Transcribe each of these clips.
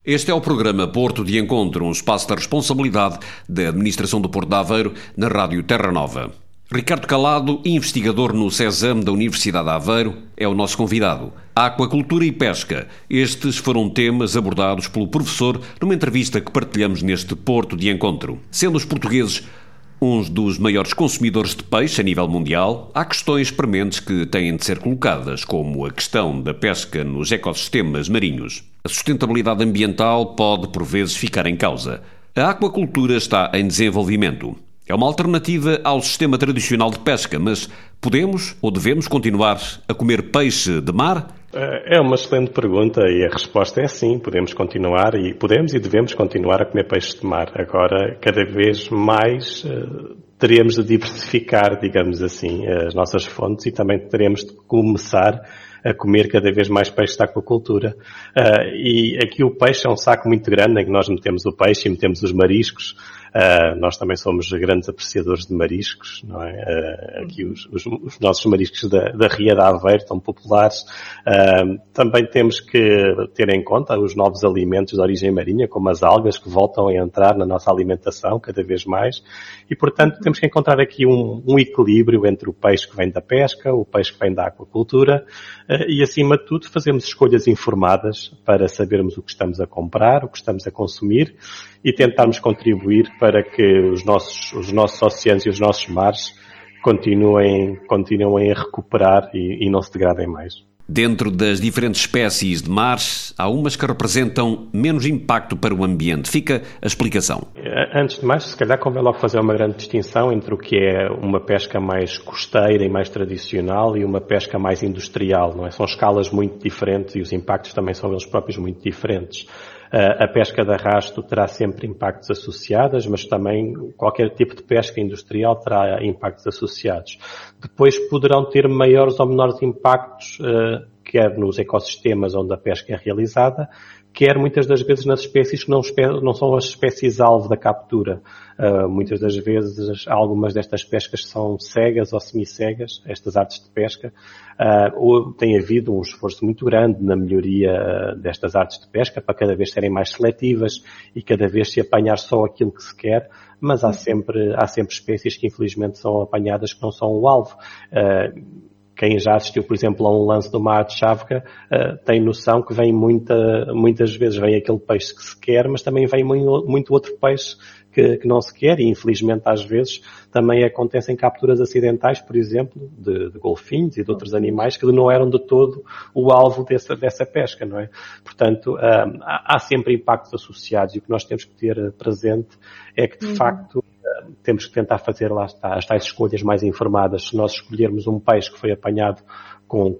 Este é o programa Porto de Encontro, um espaço da responsabilidade da Administração do Porto de Aveiro, na Rádio Terra Nova. Ricardo Calado, investigador no CESAM da Universidade de Aveiro, é o nosso convidado. Aquacultura e pesca. Estes foram temas abordados pelo professor numa entrevista que partilhamos neste Porto de Encontro. Sendo os portugueses uns dos maiores consumidores de peixe a nível mundial, há questões prementes que têm de ser colocadas, como a questão da pesca nos ecossistemas marinhos. A sustentabilidade ambiental pode, por vezes, ficar em causa. A aquacultura está em desenvolvimento. É uma alternativa ao sistema tradicional de pesca, mas podemos ou devemos continuar a comer peixe de mar? É uma excelente pergunta e a resposta é sim, podemos e devemos continuar a comer peixe de mar. Agora, cada vez mais teremos de diversificar, digamos assim, as nossas fontes e também teremos de começar a comer cada vez mais peixe da aquacultura. E aqui o peixe é um saco muito grande em que nós metemos o peixe e metemos os mariscos. Nós também somos grandes apreciadores de mariscos, não é? Aqui os nossos mariscos da Ria de Aveiro estão populares. Também temos que ter em conta os novos alimentos de origem marinha, como as algas, que voltam a entrar na nossa alimentação cada vez mais. E, portanto, temos que encontrar aqui um equilíbrio entre o peixe que vem da pesca, o peixe que vem da aquacultura, e, acima de tudo, fazermos escolhas informadas para sabermos o que estamos a comprar, o que estamos a consumir e tentarmos contribuir para que os nossos oceanos e os nossos mares continuem a recuperar e não se degradem mais. Dentro das diferentes espécies de mares, há umas que representam menos impacto para o ambiente. Fica a explicação. Antes de mais, se calhar convém logo fazer uma grande distinção entre o que é uma pesca mais costeira e mais tradicional e uma pesca mais industrial, não é? São escalas muito diferentes e os impactos também são eles próprios muito diferentes. A pesca de arrasto terá sempre impactos associados, mas também qualquer tipo de pesca industrial terá impactos associados. Depois poderão ter maiores ou menores impactos, quer nos ecossistemas onde a pesca é realizada, quer muitas das vezes nas espécies que não são as espécies-alvo da captura. Muitas das vezes algumas destas pescas são cegas ou semi-cegas, estas artes de pesca. Tem havido um esforço muito grande na melhoria destas artes de pesca para cada vez serem mais seletivas e cada vez se apanhar só aquilo que se quer, mas há sempre espécies que infelizmente são apanhadas que não são o alvo. Quem já assistiu, por exemplo, a um lance do mar de Chávega, tem noção que muitas vezes vem aquele peixe que se quer, mas também vem muito outro peixe que não se quer e, infelizmente, às vezes também acontecem capturas acidentais, por exemplo, de golfinhos e de outros animais que não eram de todo o alvo dessa pesca, não é? Portanto, há sempre impactos associados e o que nós temos que ter presente é que, de facto, temos que tentar fazer, lá está, as tais escolhas mais informadas. Se nós escolhermos um peixe que foi apanhado com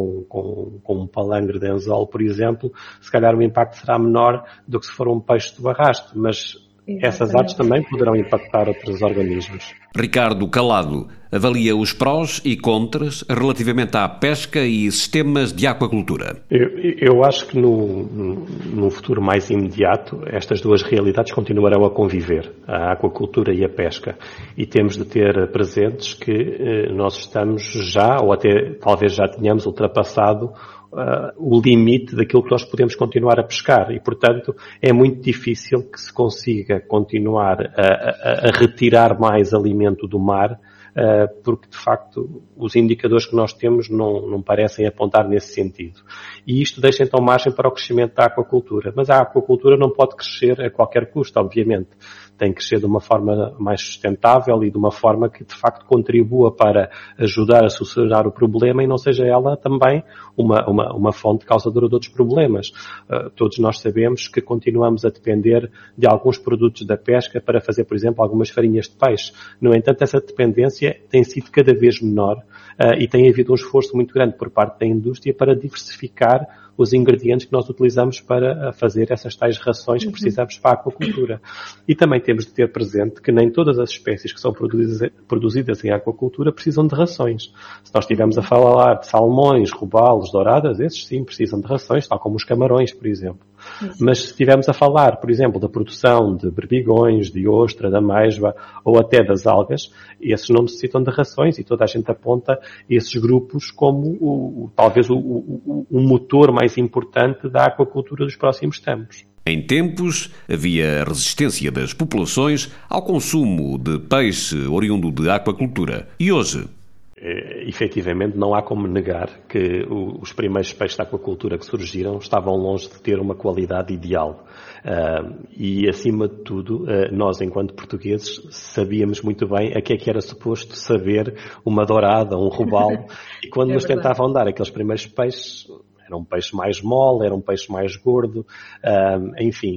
um palangre de anzol, por exemplo, se calhar o impacto será menor do que se for um peixe do arrasto, mas essas artes também poderão impactar outros organismos. Ricardo Calado avalia os prós e contras relativamente à pesca e sistemas de aquacultura. Eu acho que no futuro mais imediato estas duas realidades continuarão a conviver, a aquacultura e a pesca. E temos de ter presentes que nós estamos já, ou até talvez já tenhamos ultrapassado o limite daquilo que nós podemos continuar a pescar e, portanto, é muito difícil que se consiga continuar a retirar mais alimento do mar, porque, de facto, os indicadores que nós temos não parecem apontar nesse sentido. E isto deixa, então, margem para o crescimento da aquacultura. Mas a aquacultura não pode crescer a qualquer custo, obviamente. Tem que crescer de uma forma mais sustentável e de uma forma que, de facto, contribua para ajudar a solucionar o problema e não seja ela também uma fonte causadora de outros problemas. Todos nós sabemos que continuamos a depender de alguns produtos da pesca para fazer, por exemplo, algumas farinhas de peixe. No entanto, essa dependência tem sido cada vez menor e tem havido um esforço muito grande por parte da indústria para diversificar os ingredientes que nós utilizamos para fazer essas tais rações que precisamos para a aquacultura. E também temos de ter presente que nem todas as espécies que são produzidas em aquacultura precisam de rações. Se nós estivermos a falar de salmões, robalos, douradas, esses sim precisam de rações, tal como os camarões, por exemplo. Mas se estivermos a falar, por exemplo, da produção de berbigões, de ostra, da ameijoa ou até das algas, esses não necessitam de rações e toda a gente aponta esses grupos como talvez o motor mais importante da aquacultura dos próximos tempos. Em tempos, havia resistência das populações ao consumo de peixe oriundo de aquacultura. E hoje? Efetivamente, não há como negar que os primeiros peixes da aquacultura que surgiram estavam longe de ter uma qualidade ideal. E, acima de tudo, nós, enquanto portugueses, sabíamos muito bem a que é que era suposto saber uma dourada, um robalo. E quando nos tentavam dar aqueles primeiros peixes, era um peixe mais mole, era um peixe mais gordo, enfim,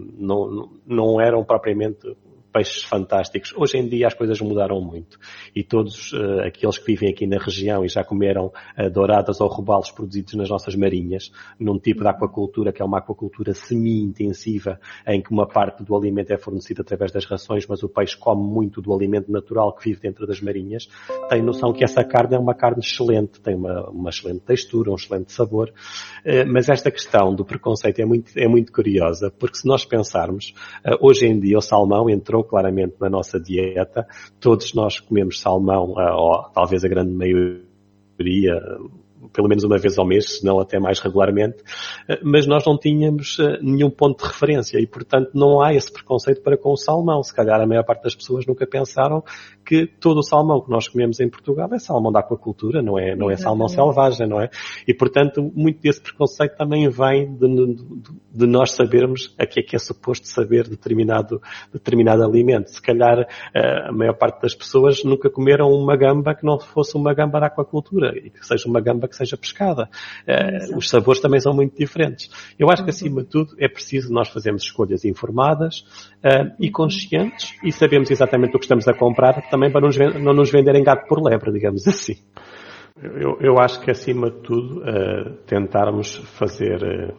não eram propriamente peixes fantásticos. Hoje em dia as coisas mudaram muito e todos aqueles que vivem aqui na região e já comeram douradas ou robalos produzidos nas nossas marinhas, num tipo de aquacultura que é uma aquacultura semi-intensiva, em que uma parte do alimento é fornecida através das rações, mas o peixe come muito do alimento natural que vive dentro das marinhas, tem noção que essa carne é uma carne excelente, tem uma excelente textura, um excelente sabor, mas esta questão do preconceito é muito curiosa, porque se nós pensarmos, hoje em dia o salmão entrou claramente na nossa dieta. Todos nós comemos salmão, ou talvez a grande maioria, pelo menos uma vez ao mês, se não até mais regularmente, mas nós não tínhamos nenhum ponto de referência e, portanto, não há esse preconceito para com o salmão. Se calhar a maior parte das pessoas nunca pensaram que todo o salmão que nós comemos em Portugal é salmão da aquacultura, não é salmão selvagem, não é? E, portanto, muito desse preconceito também vem de nós sabermos a que é suposto saber determinado alimento. Se calhar a maior parte das pessoas nunca comeram uma gamba que não fosse uma gamba da aquacultura e que seja uma gamba que seja pescada. Os sabores também são muito diferentes. Eu acho que, acima de tudo, é preciso nós fazermos escolhas informadas e conscientes e sabemos exatamente o que estamos a comprar também para não nos venderem gato por lebre, digamos assim. Eu acho que, acima de tudo, tentarmos fazer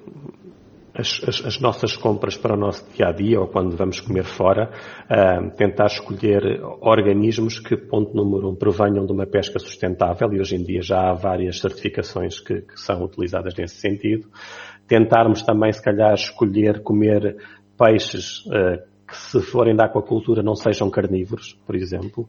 as nossas compras para o nosso dia-a-dia ou quando vamos comer fora, tentar escolher organismos que, ponto número 1, provenham de uma pesca sustentável, e hoje em dia já há várias certificações que são utilizadas nesse sentido. Tentarmos também, se calhar, escolher comer peixes que, se forem da aquacultura, não sejam carnívoros, por exemplo,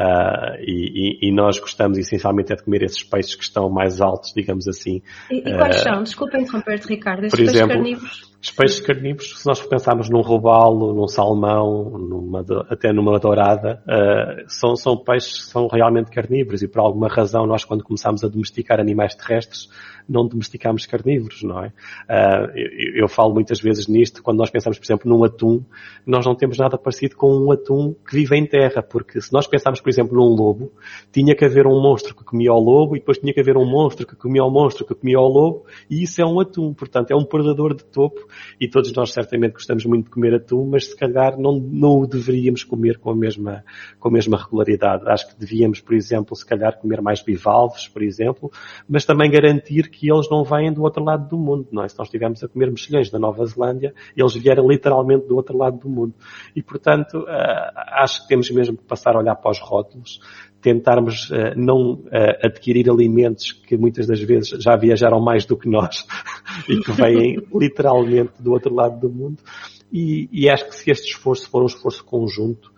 e nós gostamos essencialmente de comer esses peixes que estão mais altos, digamos assim. E quais são? Desculpa interromper-te, Ricardo, esses peixes carnívoros? Os peixes carnívoros, se nós pensarmos num robalo, num salmão, até numa dourada, são peixes que são realmente carnívoros e, por alguma razão, nós, quando começamos a domesticar animais terrestres, não domesticamos carnívoros, não é? Eu falo muitas vezes nisto, quando nós pensamos, por exemplo, num atum, nós não temos nada parecido com um atum que vive em terra, porque se nós pensarmos, por exemplo, num lobo, tinha que haver um monstro que comia o lobo e depois tinha que haver um monstro que comia o monstro que comia o lobo, e isso é um atum, portanto, é um predador de topo, e todos nós certamente gostamos muito de comer atum, mas se calhar não o deveríamos comer com a mesma regularidade. Acho que devíamos, por exemplo, se calhar comer mais bivalves, por exemplo, mas também garantir que eles não vêm do outro lado do mundo, não é? Se nós estivermos a comer mexilhões da Nova Zelândia, eles vieram literalmente do outro lado do mundo. E, portanto, acho que temos mesmo que passar a olhar para os rótulos, tentarmos não adquirir alimentos que muitas das vezes já viajaram mais do que nós e que vêm literalmente do outro lado do mundo. E acho que se este esforço for um esforço conjunto,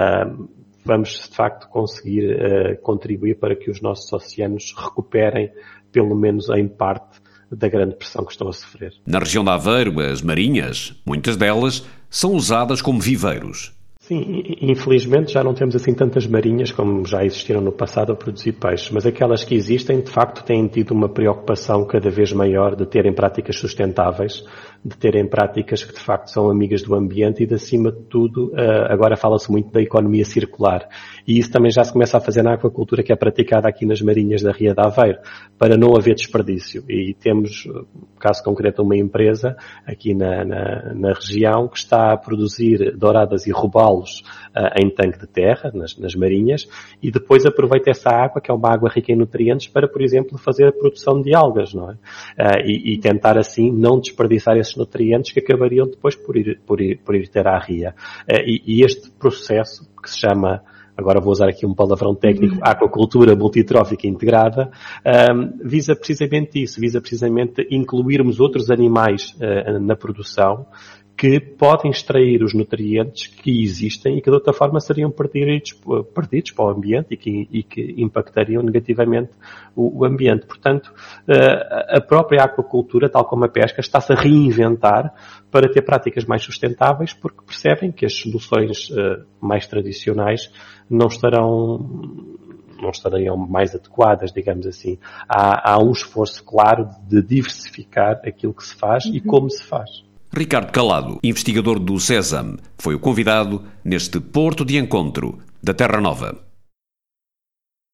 vamos de facto conseguir contribuir para que os nossos oceanos recuperem, pelo menos em parte, da grande pressão que estão a sofrer. Na região de Aveiro, as marinhas, muitas delas, são usadas como viveiros. Sim, infelizmente já não temos assim tantas marinhas como já existiram no passado a produzir peixes, mas aquelas que existem, de facto, têm tido uma preocupação cada vez maior de terem práticas sustentáveis, de terem práticas que de facto são amigas do ambiente e, de acima de tudo, agora fala-se muito da economia circular. E isso também já se começa a fazer na aquacultura que é praticada aqui nas marinhas da Ria de Aveiro, para não haver desperdício. E temos, caso concreto, uma empresa aqui na região que está a produzir douradas e robalos em tanque de terra, nas marinhas, e depois aproveita essa água, que é uma água rica em nutrientes, para, por exemplo, fazer a produção de algas, não é? E tentar assim não desperdiçar esses nutrientes que acabariam depois por ir ter à ria. E este processo, que se chama, agora vou usar aqui um palavrão técnico, aquacultura multitrófica integrada, visa precisamente isso, visa precisamente incluirmos outros animais na produção que podem extrair os nutrientes que existem e que de outra forma seriam perdidos para o ambiente e que impactariam negativamente o ambiente. Portanto, a própria aquacultura, tal como a pesca, está-se a reinventar para ter práticas mais sustentáveis, porque percebem que as soluções mais tradicionais não estariam mais adequadas, digamos assim. Há um esforço claro de diversificar aquilo que se faz e como se faz. Ricardo Calado, investigador do SESAM, foi o convidado neste Porto de Encontro da Terra Nova.